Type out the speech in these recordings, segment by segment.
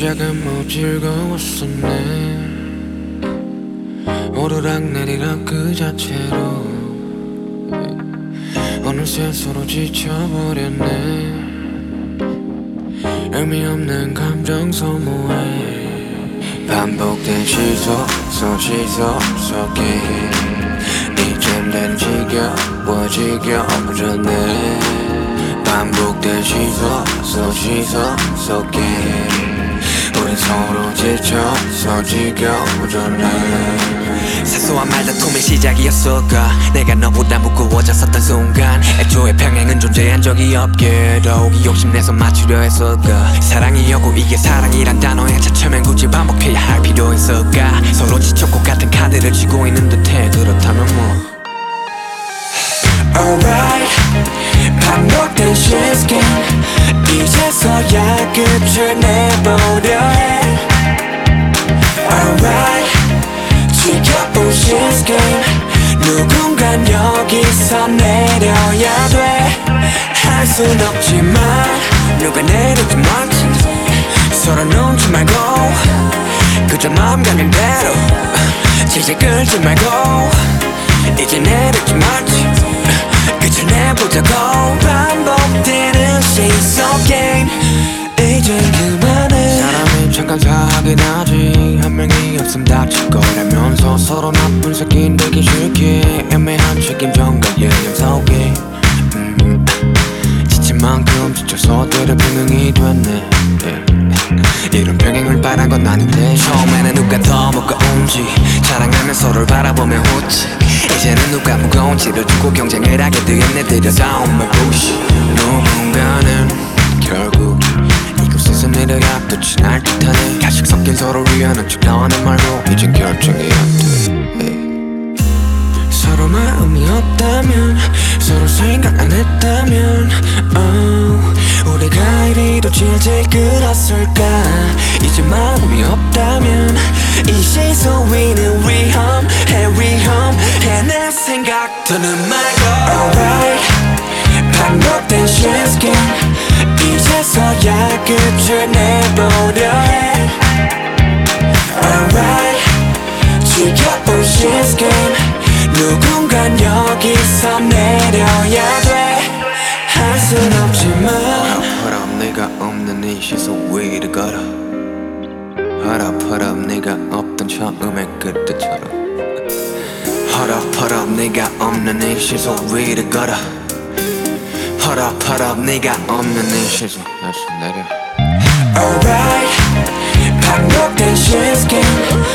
시작은 뭐 즐거웠었네. 오르락내리락 그 자체로 어느새 서로 지쳐버렸네. 의미 없는 감정 소모에 반복된 시소 속에 이젠 난 지겨워졌네. 반복된 시소 속에 우린 서로 지쳐서 지겨워졌네. 사소한 말다툼의 시작이었을까. 내가 너보다 무거워졌었던 순간 애초에 평행은 존재한 적이 없게 더욱이 욕심내서 맞추려 했을까. 사랑이었고 이게 사랑이란 단어에 차츰엔 굳이 반복해야 할 필요 있을까. 서로 지쳤고 같은 카드를 쥐고 있는 듯해. 그렇다면 뭐 Alright, 반복된 시스템 이제서야 끝을 내보려 해. Alright, 지겨운 시스템 누군간 여기서 내려야 돼. 할 순 없지만 누가 내리지 말지 서로 눈치 말고 그저 마음 가는 대로 질질 끌지 말고 이제 내리지 말지 끝을 내보자고. 반복되는 시속 게임 이제 그만해. 사람이 잠깐 사하긴 하지. 한 명이 없음 다칠 거라면서 서로 나쁜 새끼 되기 싫게 애매한 책임전과 예념 속에 지친 만큼 지쳐서 때려 병행이 됐네. 이런 병행을 바란 건 아닌데 처음에는 누가 더 무거운지 자랑하며 서로를 바라보며 웃지. 이제는 누가 무거운지를 두고 경쟁을 하게 되었네. 들여다온 말 부시. 누군가는 결국 이곳에서 내려야 끝이 날 듯하네. 가식 섞인 서로 위하는 척 나와는 말고 이젠 결정해야 돼. 서로 마음이 없다면 서로 생각 안 했다면 우리가 이리도 질질 끌었을까. 이제 마음이 없다면 이 시소 위는 위험해. 내 생각 더는 말고. Alright, 반복된 시스템 이제서야 끝을 내보려 해. Alright, 지겨운 시스템 누군간 여기서 내려야 돼. 할 순 없지만 허럽 네가 없는 이 시소 위를 걸어. 허럽 네가 없던 처음의 그때처럼. 허럽 네가 없는 이 시소 위를 걸어. 허럽 네가 없는 이 시소 다시 내려. Alright, 반복된 시스템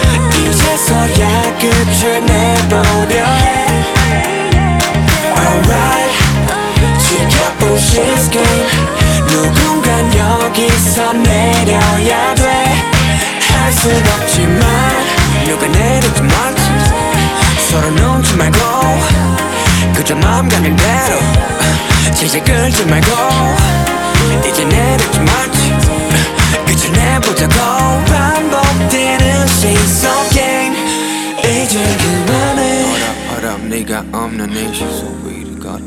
이제서야 끝을 내보려 해. Alright, 지겨운 시스템 누군간 여기서 내려야 돼. 할 순 없지만 누가 내리지 말지 서로 눈치 말고 그저 마음 가는 대로 질질 끌지 말고 이제 내리지 말지 끝을 내보자고. 반복되는 시속 게임 이제 그만해. 허럽 네가 없는 이 시소 위를 걸어.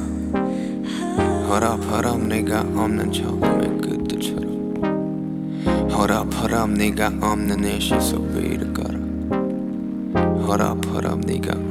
허럽 네가 없는 처음의 그때처럼. 허럽 네가 없는 이 시소 위를 걸어. 허럽 네가